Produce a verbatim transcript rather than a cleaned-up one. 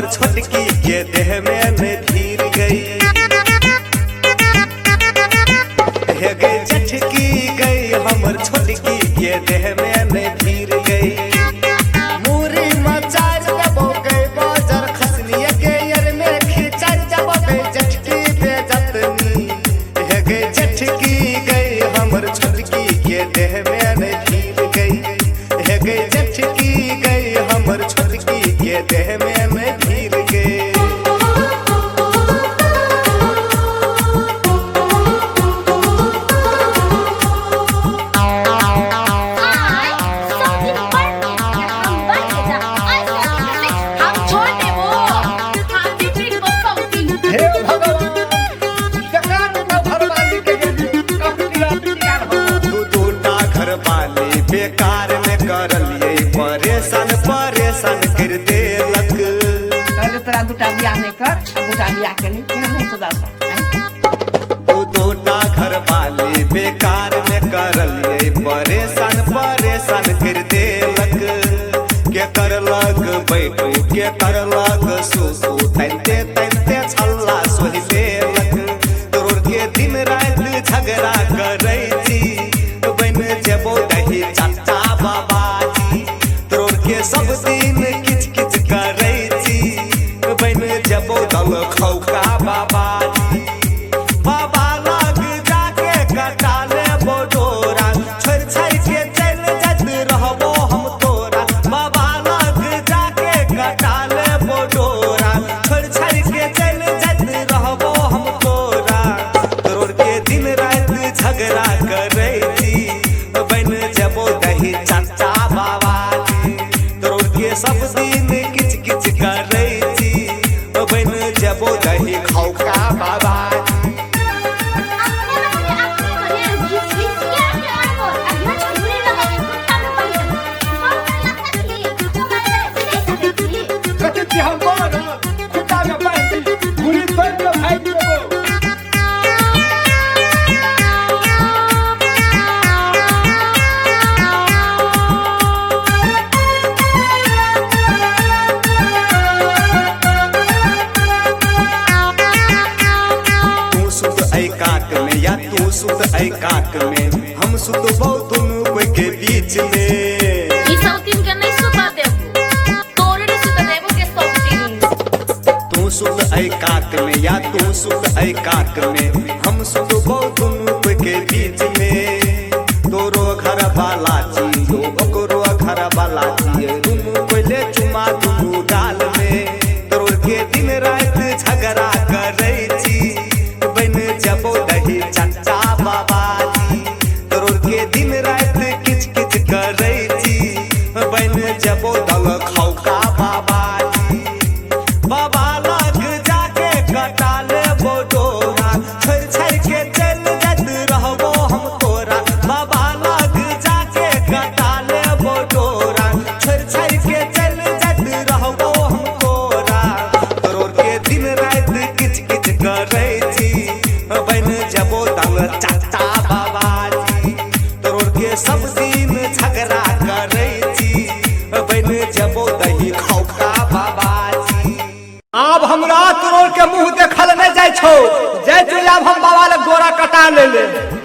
छोटकी के देह में धीर गई हे गई झटकी गई हमर छोटकी के देह में धीर गई मूरी मचार देबो गई बाजार खसलिए के यर में खींचा जब बे झटकी पे जतनी हे गई झटकी गई हमर छोटकी के देह में धीर गई हे गई झटकी गई हमर छोटकी के देह में धीर गई बेकार में कर लिए परेशान परेशान कर देलक पहले तोरा दूटा बियाह नहीं कर दूटा बियाह के नहीं फिर नहीं खुदा तू दूटा घर वाले बेकार में कर लिए परेशान परेशान कर देलक के कर लग बैठ के कर लग सुसु तनते तनते छल्ला सोहि देलक तोर के दिन रात झगड़ा करै छी बन जेबो दही चाचा बाबाजी तोर के सब दिन किच किच करै छी बन जेबो दल खौका बाबाजी बाबा लग जाके कटा लेबो डोरा छोड़ छाड़ के चल जत रहबो हम तोरा बाबा लग जाके कटा लेबो डोरा छोड़ छाड़ के चल जत रहबो हम तोरा तोर के दिन रात झगड़ा करै छी बन जेबो दही चाचा बाबाजी तोर के सब दिन किच किच करै छी बन जेबो दही खौका बाबाजी काट में या तू सुत ऐ काट में हम सुत बहुत दोनों कोई के बीच में ई सब दिन के नहीं सुता देबो तोरे नहीं सुता देबो के सब दिन तू सुत ऐ काट में या तू सुत ऐ काट में हम सुत बहुत दोनों कोई के बीच में तोरो घर वाला छी ओकरो घर वाला छी दोनों कोई ले चुमा दोनों डाल में तोर के दिन रात झगड़ा करै छी जबो दही चाचा बाबाजी तोर के दिन रात किच किच करै छी बन जबो दल खौका बाबाजी बाबा लग जाके कटा लेबो डोरा छोड़ छाड़ के चल जत रहबो हम तोरा बाबा लग जाके कटा लेबो डोरा छोड़ छाड़ के चल जत रहबो हम तोरा तोर के दिन रात किच किच करै छी बन जबो दल चाचा बाबाजी तोर के सब दिन झगड़ा करै छी बन जबो दही खौका बाबाजी आब हमरा तोर के मुंह देखल नहीं जाय छौ जय तू आब हम बाबा लग गोरा कटा ले ले